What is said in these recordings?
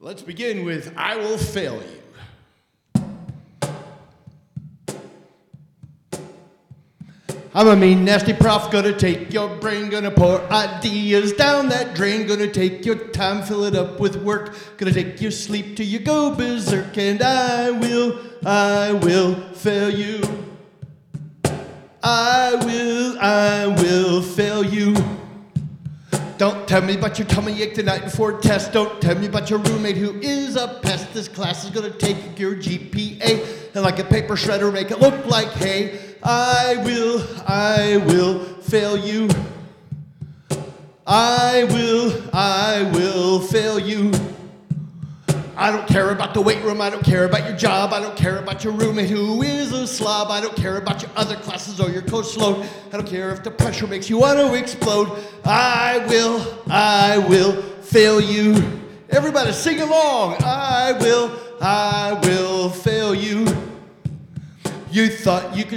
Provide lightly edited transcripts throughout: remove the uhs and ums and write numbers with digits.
Let's begin with I Will Fail You. I'm a mean, nasty prof, gonna take your brain, gonna pour ideas down that drain, gonna take your time, fill it up with work, gonna take your sleep till you go berserk, and I will fail you. I will fail you. Don't tell me about your tummy ache the night before test. Don't tell me about your roommate who is a pest. This class is gonna take your GPA and like a paper shredder make it look like hay. I will fail you. I will fail you. I don't care about the weight room, I don't care about your job, I don't care about your roommate who is a slob, I don't care about your other classes or your coach load, I don't care if the pressure makes you want to explode. I will fail you. Everybody sing along. I will fail you. You thought you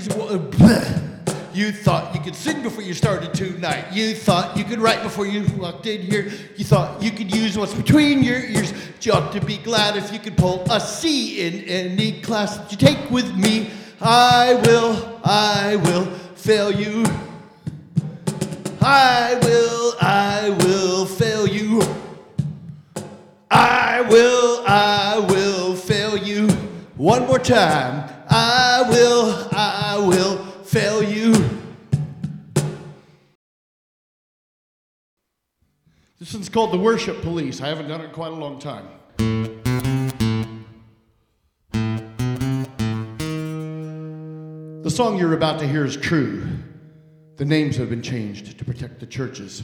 could sing before you started tonight. You thought you could write before you walked in here. You thought you could use what's between your ears. But you ought to be glad if you could pull a C in any class that you take with me. I will fail you. I will fail you. I will fail you. One more time. I will fail you. This one's called The Worship Police. I haven't done it in quite a long time. The song you're about to hear is true. The names have been changed to protect the churches.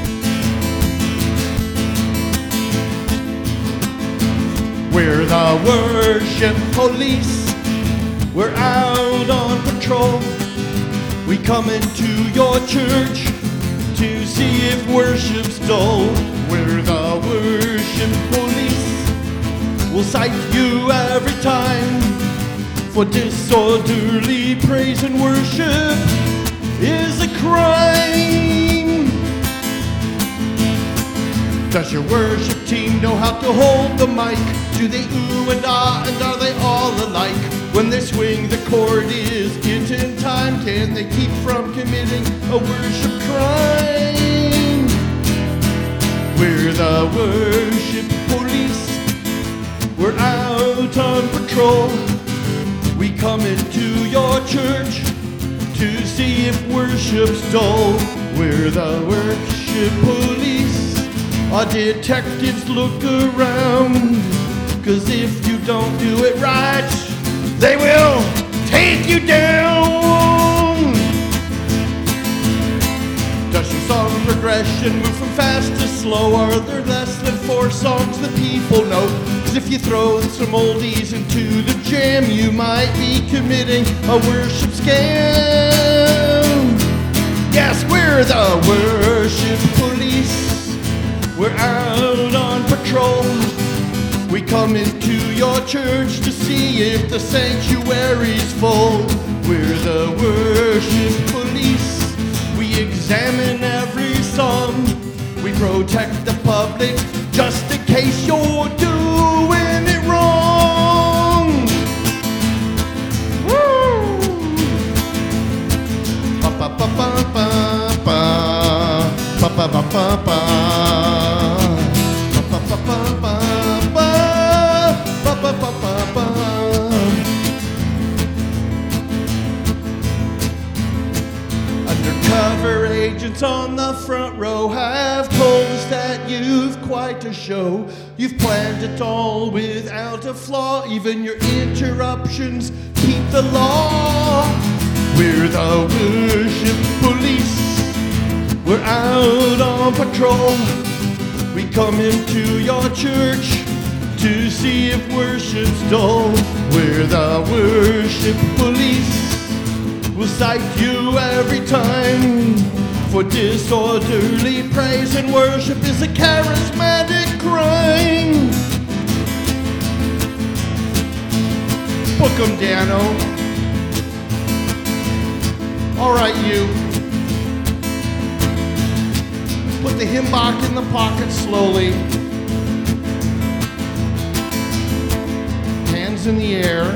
We're the worship police. We're out on patrol. We come into your church to see if worship's dull. We're the worship police. We'll cite you every time for disorderly praise and worship is a crime. Does your worship team know how to hold the mic? Do they ooh and ah, and are they all alike? When they swing the chord, is it in time? Can they keep from committing a worship crime? We're the worship police. We're out on patrol. We come into your church to see if worship's dull. We're the worship police. Our detectives look around, 'cause if you don't do it right, they will take you down. Does your song progression move from fast to slow? Are there less than 4 songs that people know? 'Cause if you throw some oldies into the jam, you might be committing a worship scam. Yes, we're the worship police. We're out on patrol. We come into your church to see if the sanctuary's full. We're the worship police. We examine every song. We protect the public just in case you're doing it wrong. Woo! Ba ba ba ba ba ba ba ba ba ba ba. Undercover agents on the front row have told us that you've quite a show. You've planned it all without a flaw. Even your interruptions keep the law. We're the worship police. We're out on patrol. We come into your church to see if worship's dull. We're the worship police. We'll cite you every time for disorderly praise and worship is a charismatic crime. Book 'em, Dano. All right, you. Put the hymn box in the pocket slowly. hands in the air.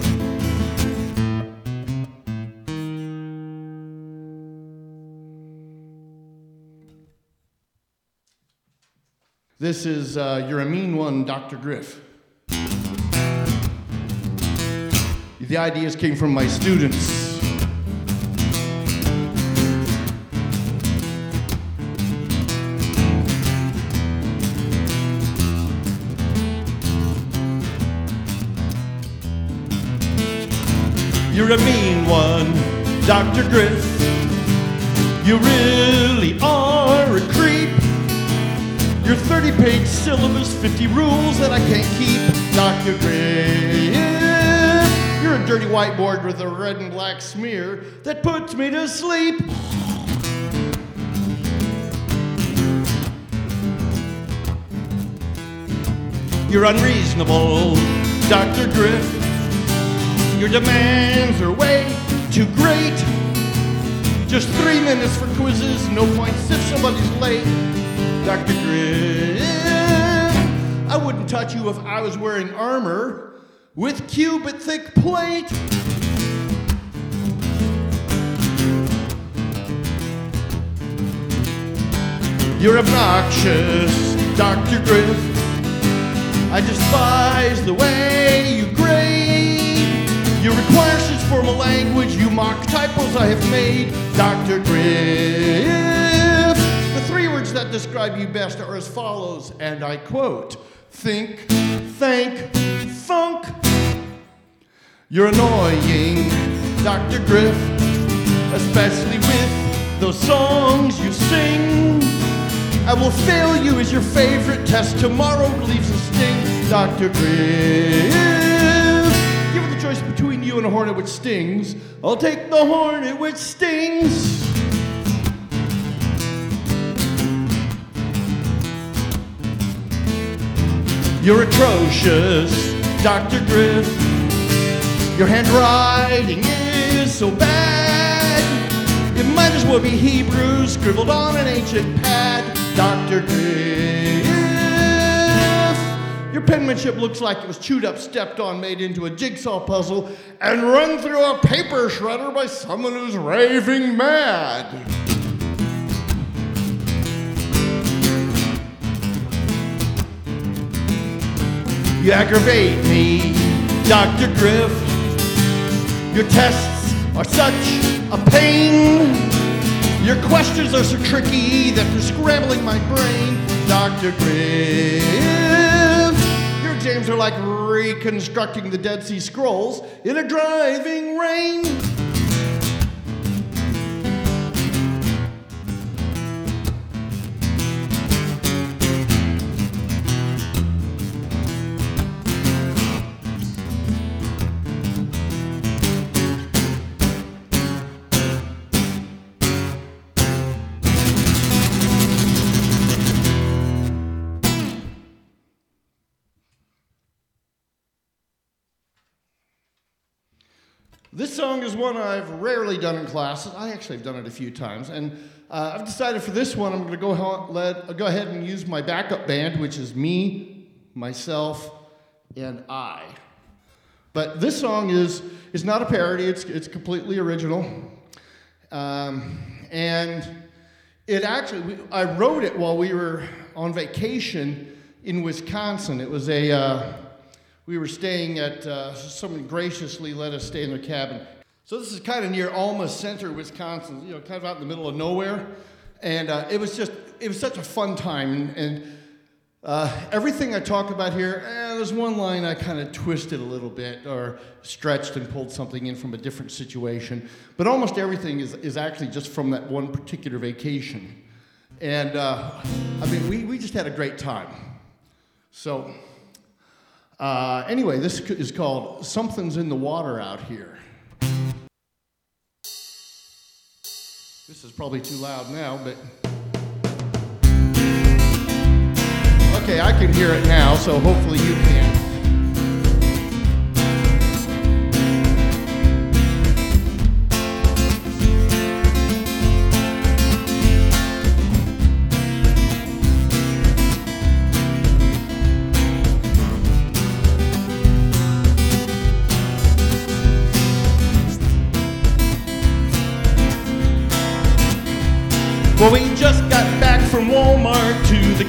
This is You're a Mean One, Dr. Griff. The ideas came from my students. You're a mean one, Dr. Griff. You really are a creep. Your 30-page syllabus, 50 rules that I can't keep, Dr. Griff. You're a dirty whiteboard with a red and black smear that puts me to sleep. You're unreasonable, Dr. Griff. Your demands are way too great. Just 3 minutes for quizzes, no points if somebody's late. Dr. Griff, I wouldn't touch you if I was wearing armor with cubit thick plate. You're obnoxious, Dr. Griff. I despise the way you grade. You require such formal language, you mock typos I have made, Dr. Griff. The 3 words that describe you best are as follows, and I quote, think, thank, funk. You're annoying, Dr. Griff, especially with those songs you sing. I will fail you as your favorite test tomorrow relieves the sting, Dr. Griff. Given the choice between you and a hornet which stings, I'll take the hornet which stings. You're atrocious, Dr. Griff. Your handwriting is so bad, it might as well be Hebrew scribbled on an ancient pad, Dr. Griff. Your penmanship looks like it was chewed up, stepped on, made into a jigsaw puzzle, and run through a paper shredder by someone who's raving mad. You aggravate me, Dr. Griff. Your tests are such a pain. Your questions are so tricky that they're scrambling my brain, Dr. Griff. Your exams are like reconstructing the Dead Sea Scrolls in a driving rain. This song is one I've rarely done in classes. I actually have done it a few times, and I've decided for this one I'm going to go ahead and use my backup band, which is me, myself, and I. But this song is not a parody. It's completely original, and it actually I wrote it while we were on vacation in Wisconsin. It was we were staying at, someone graciously let us stay in their cabin. So this is kind of near Alma Center, Wisconsin, kind of out in the middle of nowhere. And it was such a fun time. And everything I talk about here, there's one line I kind of twisted a little bit or stretched and pulled something in from a different situation. But almost everything is actually just from that one particular vacation. And we just had a great time. So anyway, this is called Something's in the Water Out Here. This is probably too loud now, but okay, I can hear it now, so hopefully you can.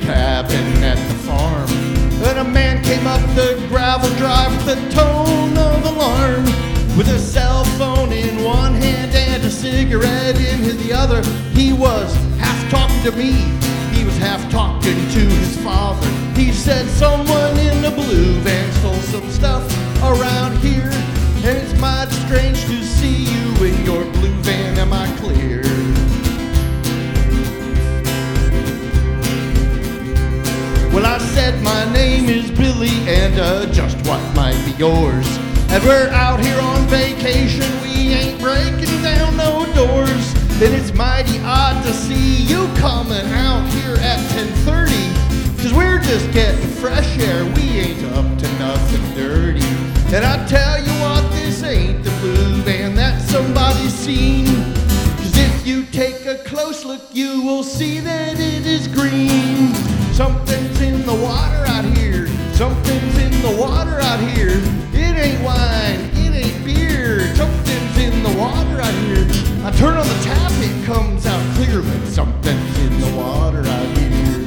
cabin at the farm. And a man came up the gravel drive with a tone of alarm, with a cell phone in one hand and a cigarette in the other. He was half talking to me, he was half talking to his father. He said, someone in a blue van stole some stuff around here, and it's mighty strange to see you in your blue van. Am I clear? Well, I said my name is Billy, and just what might be yours. And we're out here on vacation, we ain't breaking down no doors. Then it's mighty odd to see you coming out here at 10:30, 'cause we're just getting fresh air, we ain't up to nothing dirty. And I tell you what, this ain't the blue van that somebody's seen, 'cause if you take a close look, you will see that it is green. Something's in the water out here, something's in the water out here. It ain't wine, it ain't beer, something's in the water out here. I turn on the tap, it comes out clear, but something's in the water out here.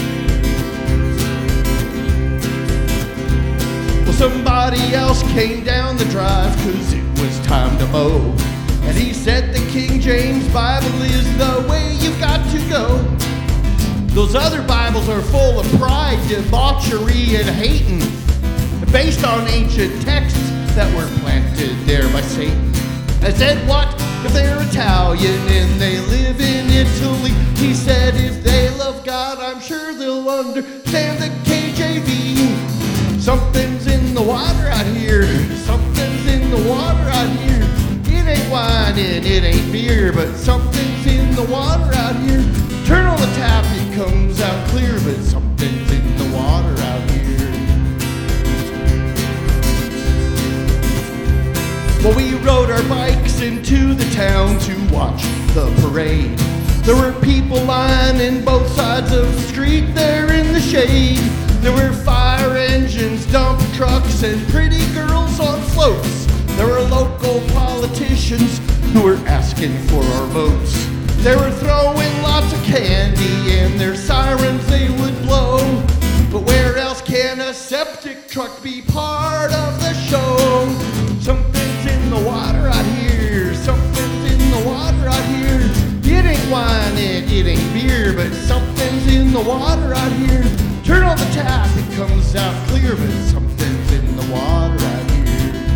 Well, somebody else came down the drive, 'cause it was time to mow. And he said the King James Bible is the way you've got to go. Those other Bibles are full of pride, debauchery, and hating, based on ancient texts that were planted there by Satan. I said, what if they're Italian and they live in Italy? He said, if they love God, I'm sure they'll understand the KJV. Something's in the water out here, something's in the water out here. It ain't wine and it ain't beer, but something's in the water out here. Turn on the tap, it comes out clear, but something's in the water out here. Well, we rode our bikes into the town to watch the parade. There were people lining both sides of the street there in the shade. There were fire engines, dump trucks, and pretty girls on floats. There were local politicians who were asking for our votes. They were throwing lots of candy and their sirens they would blow. But where else can a septic truck be part of the show? Something's in the water out here, something's in the water out here. It ain't wine and it ain't beer, but something's in the water out here. Turn on the tap, it comes out clear, but something's in the water out here.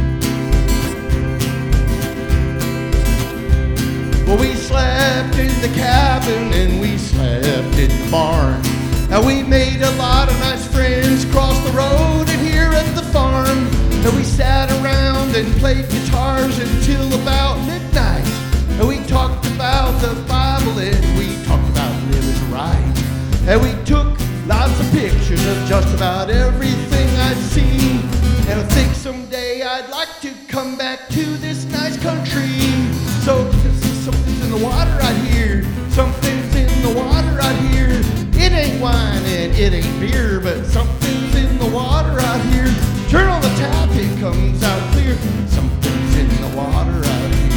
Well, we slept in the cabin and we slept in the barn. And we made a lot of nice friends across the road and here at the farm. And we sat around and played guitars until about midnight. And we talked about the Bible and we talked about living right. And we took lots of pictures of just about everything I'd seen. And I think someday I'd like to come back to this nice country. So something's in the water out here, something's in the water out here. It ain't wine and it ain't beer, but something's in the water out here. Turn on the tap, it comes out clear. Something's in the water out here.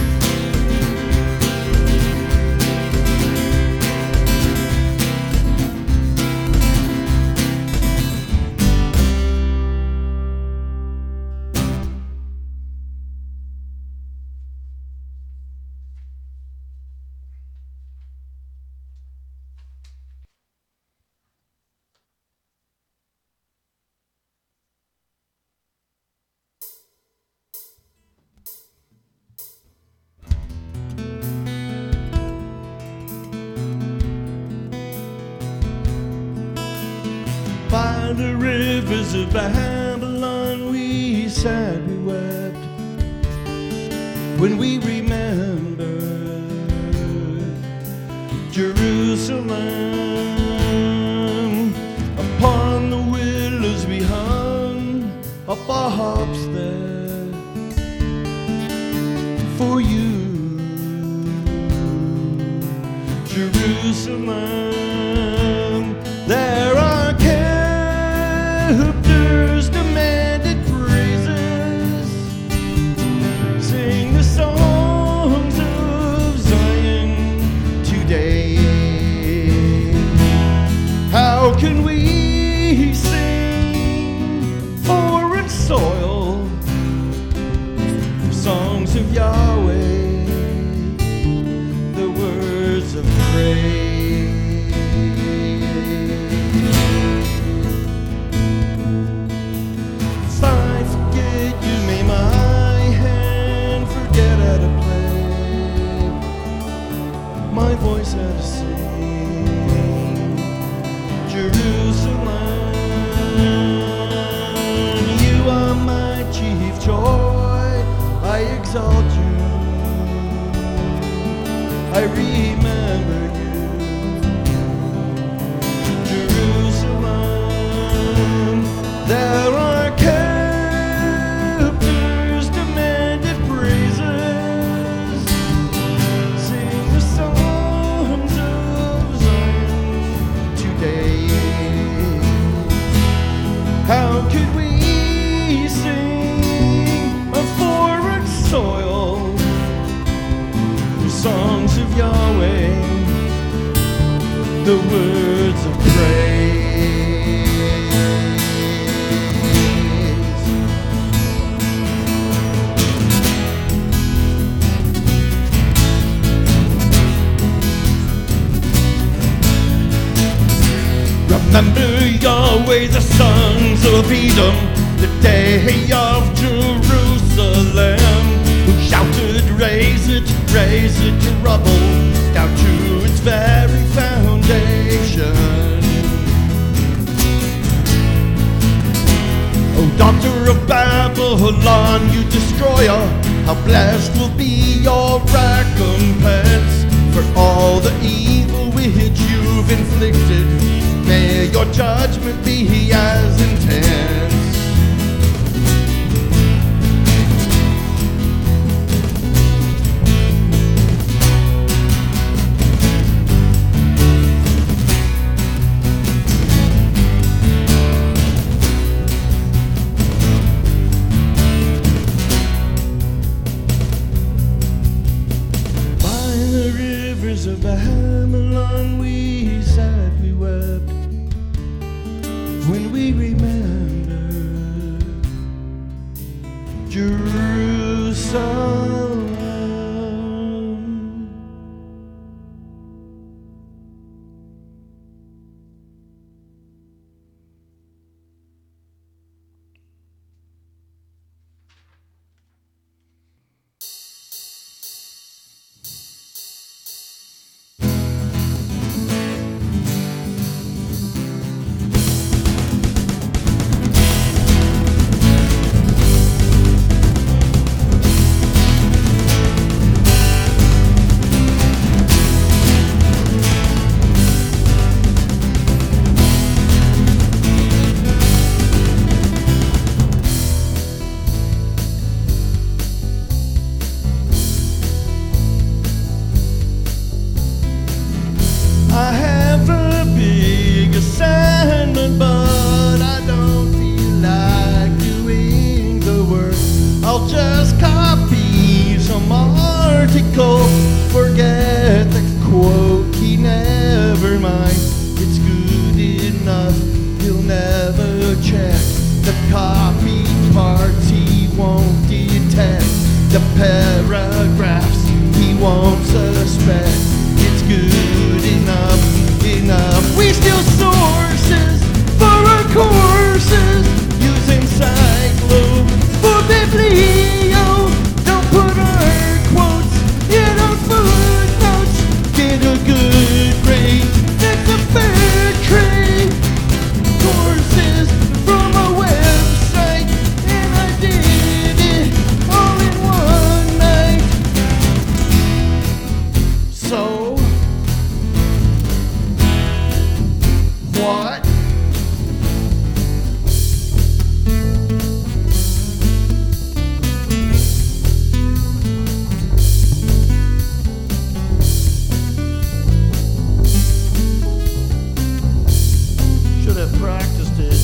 By the rivers of Babylon we sat, we wept when we remembered Jerusalem. Upon the willows we hung up our harps there for you, Jerusalem. There are characters demanded praises. Sing the songs of Zion today. How my voice how to sing. Jerusalem, you are my chief joy. I exalt you, I remember you. Jerusalem, there are captors demanded praises. Sing the songs of Zion today. How could we sing on foreign soil the songs of Yahweh, the words of praise? Remember Yahweh, the sons of Edom, the day of Jerusalem, who shouted, raise it to rubble, down to its very foundation. O daughter of Babylon, you destroyer, how blessed will be your recompense for all the evil which you've inflicted. May your judgment be as intense. By the rivers of Babylon we sat, we wept, when we remember Jerusalem. I have a big assignment, but I don't feel like doing the work. I'll just copy some article, forget the quote key, never mind. It's good enough, he'll never check the copy parts, he won't detect the paragraphs, he won't suspect. It's good enough. We steal sources for our courses, use Encyclo for Biblio. Don't put our quotes in our footnotes. Get a good grade, that's a fair trade. Courses from a website, and I did it all in one night. So what? Should have practiced it.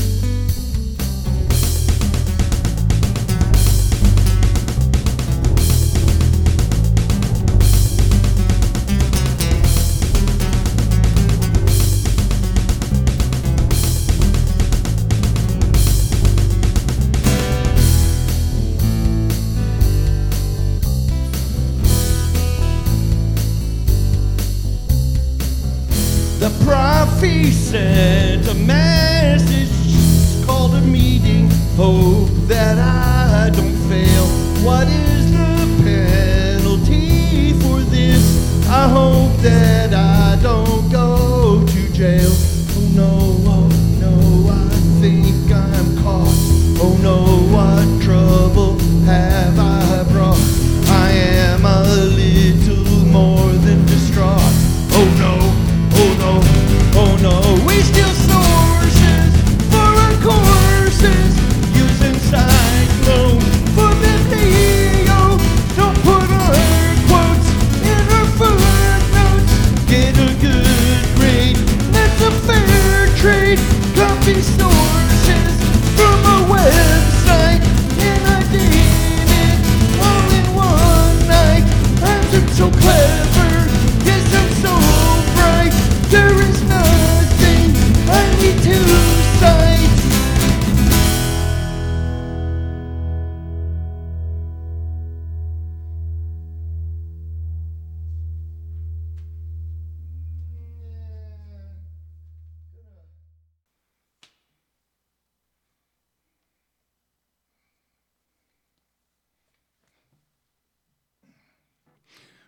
The prophet sent a message, called a meeting, hope that I don't fail. What is the penalty for this? I hope that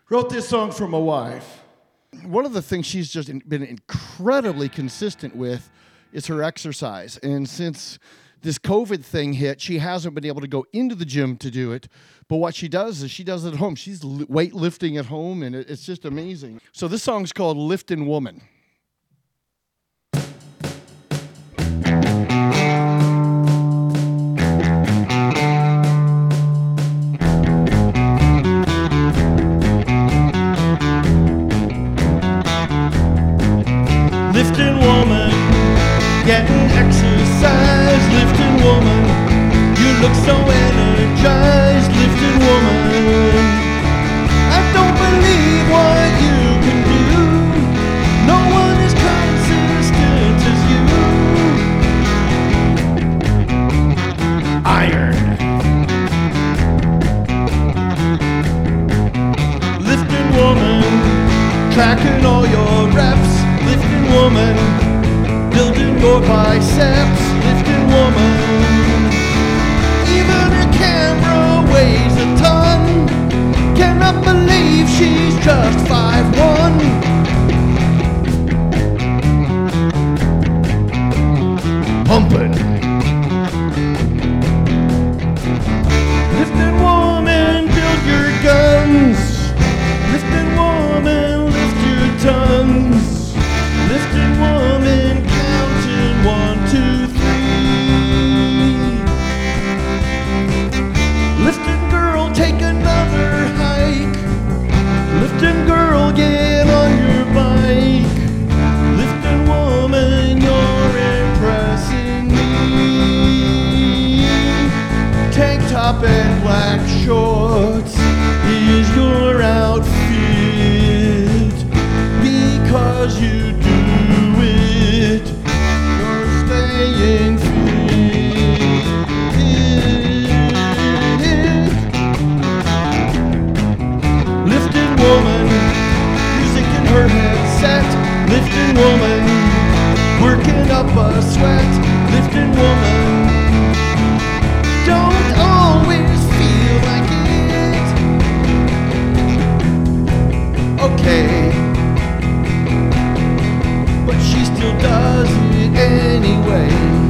Wrote this song for my wife. One of the things she's just been incredibly consistent with is her exercise. And since this COVID thing hit, she hasn't been able to go into the gym to do it. But what she does is she does it at home. She's weightlifting at home, and it's just amazing. So this song's called Liftin' Woman. Lifting woman, getting exercise. Lifting woman, you look so energized. Lifting woman, I don't believe what you can do. No one is consistent as you. Iron. Lifting woman, tracking all your reps. Lifting woman, building your biceps. Lifting woman, even her camera weighs a ton. Cannot believe she's just 5'1". Pumping. Lifting woman, build your guns. Lifting woman, lift your tons. Lifting woman, counting 1, 2, 3. Lifting girl, take another hike. Lifting girl, get on your bike. Lifting woman, you're impressing me. Tank top and black shorts is your outfit because you do. You're staying fit. Lifting woman, music in her headset. Lifting woman, working up a sweat. Lifting woman, don't always feel like it. Okay, but she still does it anyway.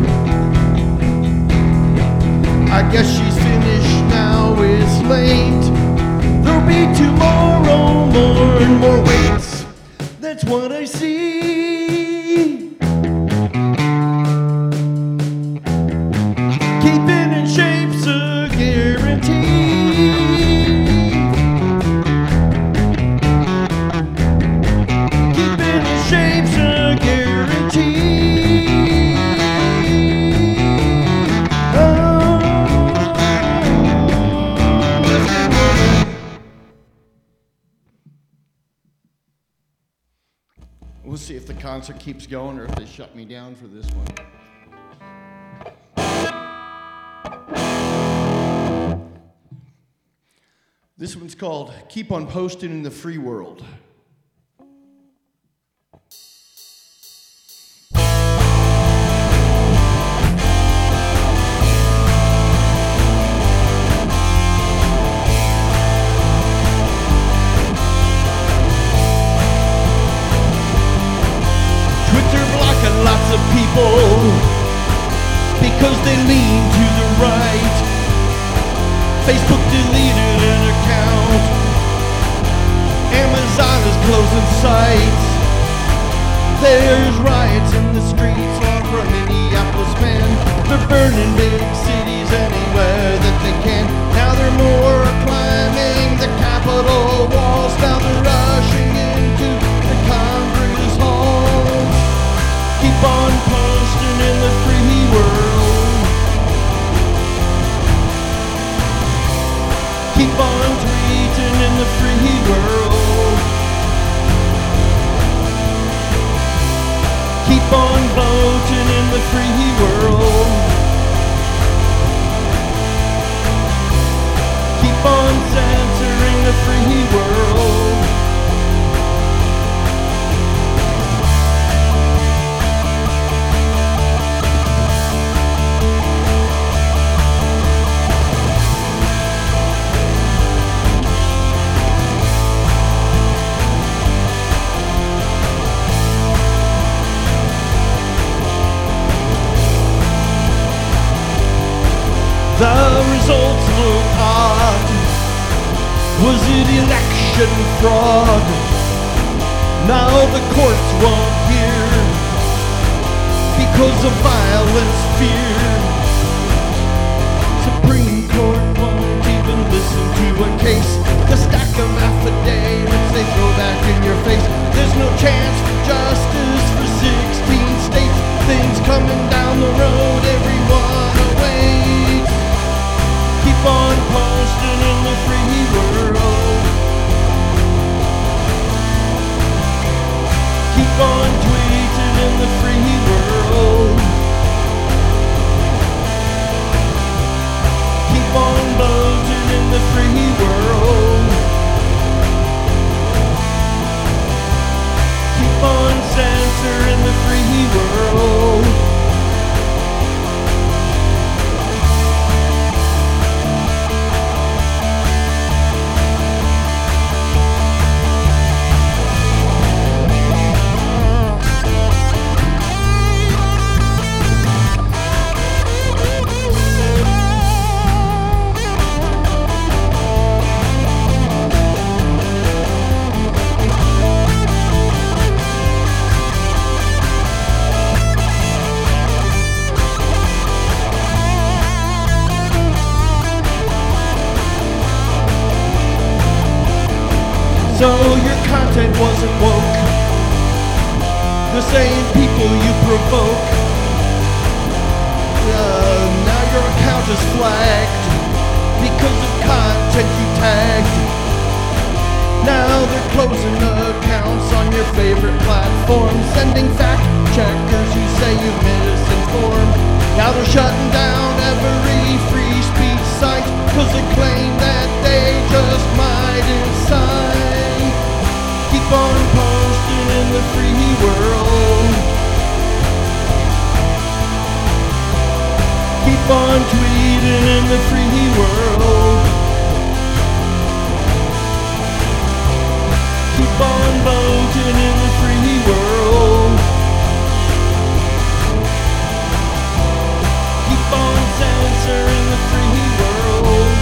I guess she's finished now, it's late. There'll be tomorrow, more and more weights. That's what I see. Keeping in shape's a guarantee. Keeping in shape's a guarantee. We'll see if the concert keeps going or if they shut me down for this one. This one's called Keep on Posting in the Free World. Lots of people because they lean to the right. Facebook deleted an account. Amazon is closing sites. There's riots in the streets all from Minneapolis, man. They're burning big cities anywhere that they can. Now they're more climbing the Capitol walls. Now they're rushing into the Congress halls. Keep on posting in the free world. Keep on tweeting in the free world. Keep on voting in the free world. Keep on censoring the free world. The results look odd. Was it election fraud? Now the courts won't hear because of violence fear. Supreme Court won't even listen to a case. The stack of affidavits they throw back in your face. There's no chance for justice for 16 states. Things coming down the road, everyone awaits. Keep on posting in the free world. Keep on tweeting in the free world. Keep on voting in the free world. Keep on censoring the free world. So your content wasn't woke. The same people you provoke. Now your account is flagged because of content you tagged. Now they're closing accounts on your favorite platform, sending fact checkers who say you misinformed. Now they're shutting down every free speech site because they claim that they just might incite. Keep on posting in the free world. Keep on tweeting in the free world. Keep on voting in the free world. Keep on censoring the free world.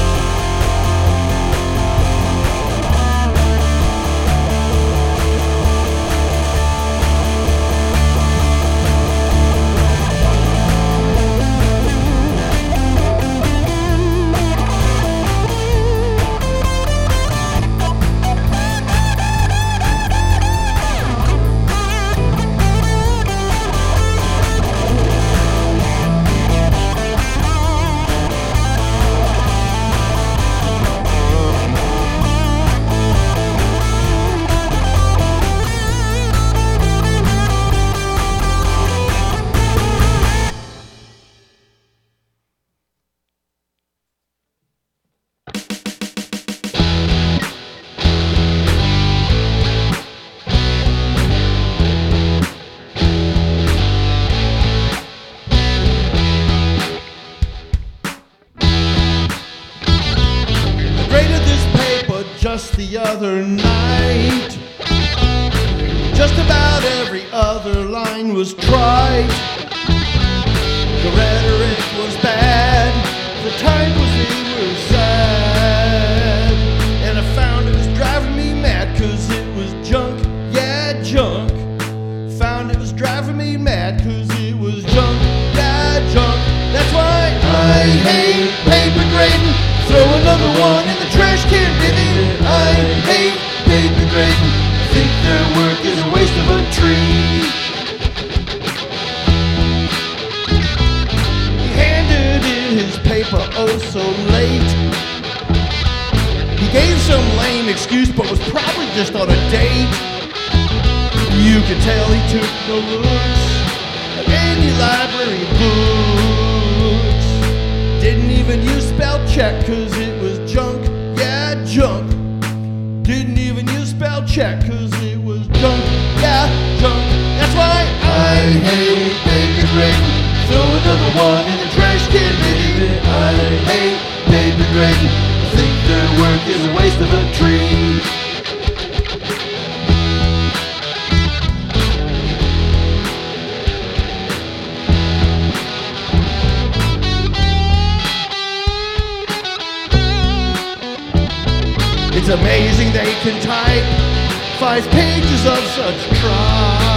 Just the other night, just about every other line was tried. The rhetoric was bad, the typos were sad, and I found it was driving me mad 'cause it was junk, yeah junk. Found it was driving me mad 'cause it was junk, yeah junk. That's why I hate paper grading. Throw another one in the trash can, baby. I hate paper grading. Think their work is a waste of a tree. He handed in his paper oh so late. He gave some lame excuse but was probably just on a date. You could tell he took no looks at any library books. Didn't even use spell check 'cause it was junk, yeah junk. Didn't even use spell check 'cause it was junk, yeah junk. That's why I hate paper grading. Throw another one in the trash can, baby. I hate paper grading. Think their work is a waste of a tree. It's amazing they can type 5 pages of such tripe.